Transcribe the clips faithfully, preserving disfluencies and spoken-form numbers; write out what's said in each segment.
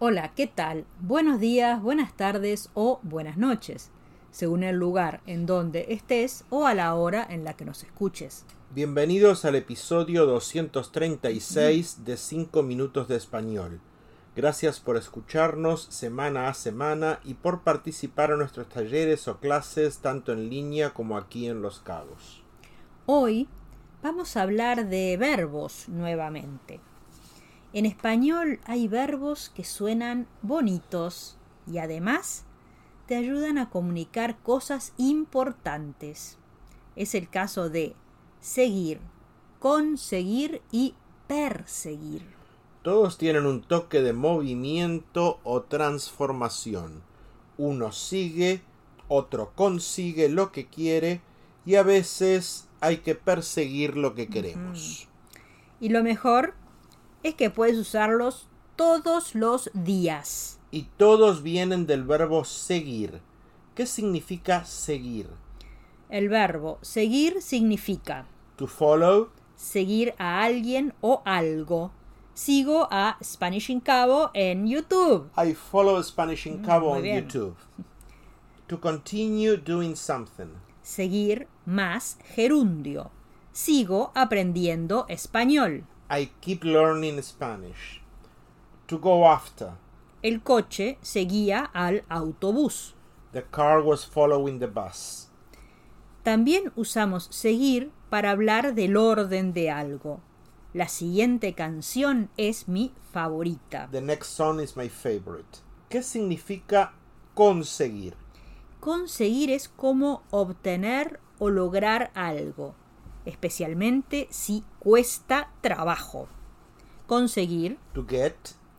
Hola, ¿qué tal? Buenos días, buenas tardes o buenas noches, según el lugar en donde estés o a la hora en la que nos escuches. Bienvenidos al episodio doscientos treinta y seis de cinco minutos de español. Gracias por escucharnos semana a semana y por participar en nuestros talleres o clases tanto en línea como aquí en Los Cabos. Hoy vamos a hablar de verbos nuevamente. En español hay verbos que suenan bonitos y además te ayudan a comunicar cosas importantes. Es el caso de seguir, conseguir y perseguir. Todos tienen un toque de movimiento o transformación. Uno sigue, otro consigue lo que quiere y a veces hay que perseguir lo que queremos. Y lo mejor es que puedes usarlos todos los días. Y todos vienen del verbo seguir. ¿Qué significa seguir? El verbo seguir significa To follow. Seguir a alguien o algo. Sigo a Spanish in Cabo en YouTube. I follow Spanish in Cabo Muy on bien. YouTube. To continue doing something. Seguir más gerundio. Sigo aprendiendo español. I keep learning Spanish. To go after. El coche seguía al autobús. The car was following the bus. También usamos seguir para hablar del orden de algo. La siguiente canción es mi favorita. The next song is my favorite. ¿Qué significa conseguir? Conseguir es como obtener o lograr algo, especialmente si cuesta trabajo. Conseguir, To get.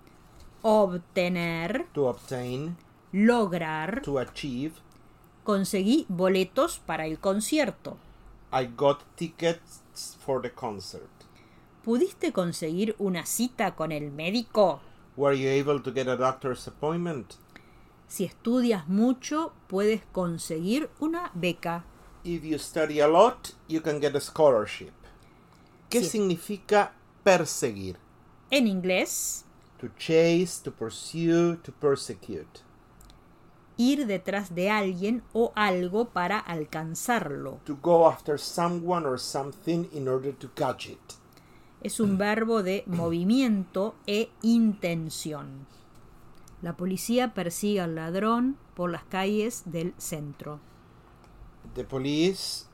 obtener, To obtain. lograr. To achieve. Conseguí boletos para el concierto. I got tickets for the concert. ¿Pudiste conseguir una cita con el médico? Were you able to get a doctor's appointment? Si estudias mucho, puedes conseguir una beca. If you study a lot, you can get a scholarship. ¿Qué Sí. significa perseguir? En inglés, To chase, to pursue, to persecute. ir detrás de alguien o algo para alcanzarlo. To go after someone or something in order to catch it. Es un verbo de movimiento e intención. La policía persigue al ladrón por las calles del centro. The police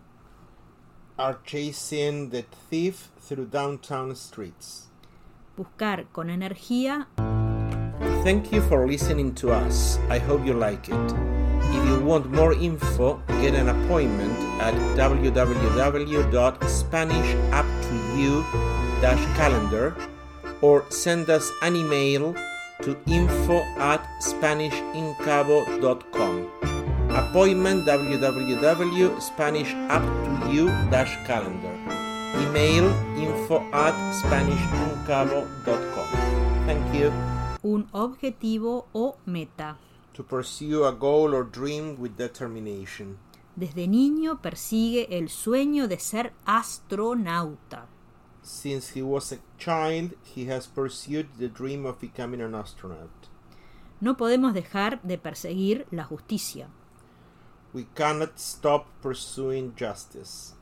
are chasing the thief through downtown streets. Buscar con energía. Thank you for listening to us. I hope you like it. If you want more info, get an appointment at w w w dot spanish up to you dash calendar or send us an email to info at spanish in cabo dot com. Appointment w w w dot spanish up to you dash calendar. Email info at spanish in cabo dot com. Thank you. Un objetivo o meta. To pursue a goal or dream with determination. Desde niño persigue el sueño de ser astronauta. Since he was a child, he has pursued the dream of becoming an astronaut. No podemos dejar de perseguir la justicia. We cannot stop pursuing justice.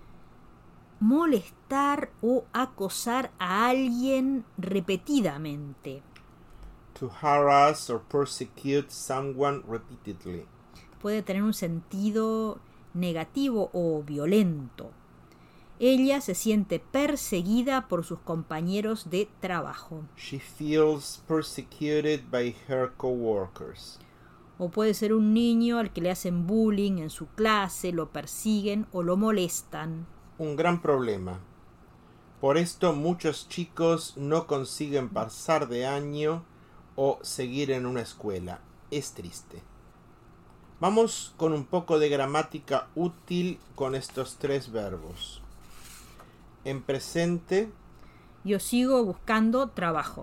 Molestar o acosar a alguien repetidamente. To harass or persecute someone repeatedly. Puede tener un sentido negativo o violento. Ella se siente perseguida por sus compañeros de trabajo. She feels persecuted by her coworkers. O puede ser un niño al que le hacen bullying en su clase, lo persiguen o lo molestan. Un gran problema. Por esto muchos chicos no consiguen pasar de año o seguir en una escuela. Es triste. Vamos con un poco de gramática útil con estos tres verbos. En presente, Yo sigo buscando trabajo.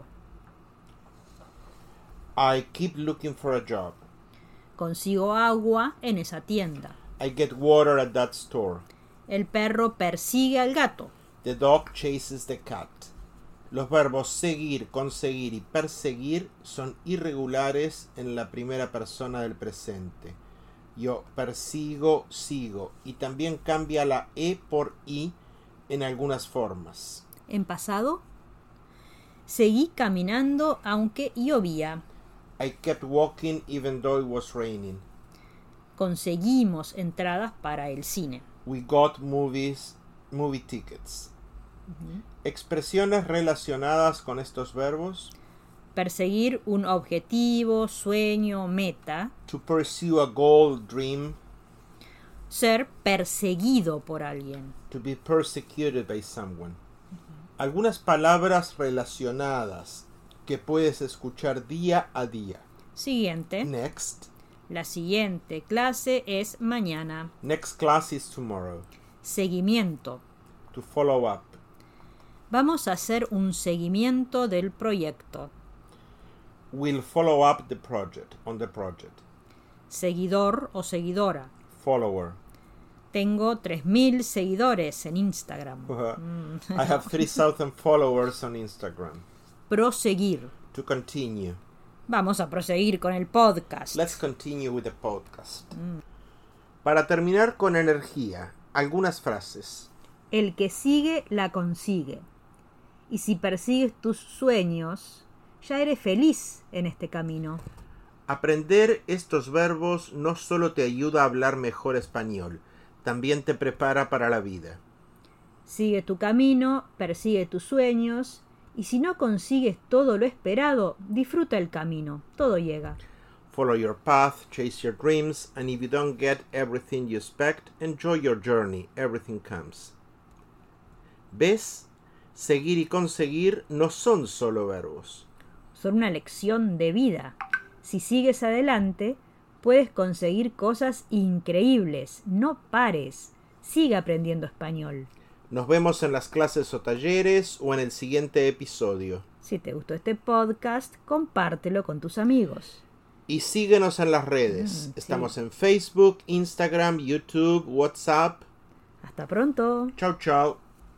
I keep looking for a job. Consigo agua en esa tienda. I get water at that store. El perro persigue al gato. The dog chases the cat. Los verbos seguir, conseguir y perseguir son irregulares en la primera persona del presente. Yo persigo, sigo, y también cambia la e por i en algunas formas. En pasado, seguí caminando aunque llovía. I kept walking even though it was raining. Conseguimos entradas para el cine. We got movies, movie tickets. Uh-huh. Expresiones relacionadas con estos verbos. Perseguir un objetivo, sueño, meta. To pursue a goal, dream. Ser perseguido por alguien. To be persecuted by someone. Uh-huh. Algunas palabras relacionadas que puedes escuchar día a día. Siguiente. Next. La siguiente clase es mañana. Next class is tomorrow. Seguimiento. To follow up. Vamos a hacer un seguimiento del proyecto. We'll follow up the project, on the project. Seguidor o seguidora. Follower. Tengo tres mil seguidores en Instagram. Uh, I have three thousand followers on Instagram. Proseguir. To continue. Vamos a proseguir con el podcast. Let's continue with the podcast. Mm. Para terminar con energía, algunas frases. El que sigue la consigue. Y si persigues tus sueños, ya eres feliz en este camino. Aprender estos verbos no solo te ayuda a hablar mejor español, también te prepara para la vida. Sigue tu camino, persigue tus sueños, y si no consigues todo lo esperado, disfruta el camino, todo llega. Follow your path, chase your dreams, and if you don't get everything you expect, enjoy your journey, everything comes. ¿Ves? Seguir y conseguir no son solo verbos. Son una lección de vida. Si sigues adelante, puedes conseguir cosas increíbles. No pares. Sigue aprendiendo español. Nos vemos en las clases o talleres o en el siguiente episodio. Si te gustó este podcast, compártelo con tus amigos. Y síguenos en las redes. Mm, Estamos sí. en Facebook, Instagram, YouTube, WhatsApp. Hasta pronto. Chao, chao.